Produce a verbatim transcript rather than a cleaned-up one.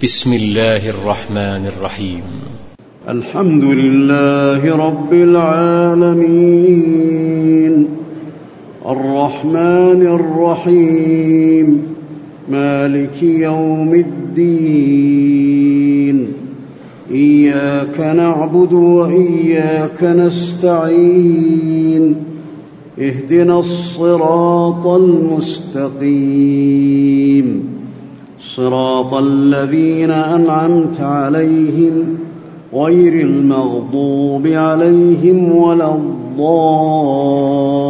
بسم الله الرحمن الرحيم. الحمد لله رب العالمين، الرحمن الرحيم، مالك يوم الدين. إياك نعبد وإياك نستعين، اهدنا الصراط المستقيم، صراط الذين أنعمت عليهم غير المغضوب عليهم ولا الضالين.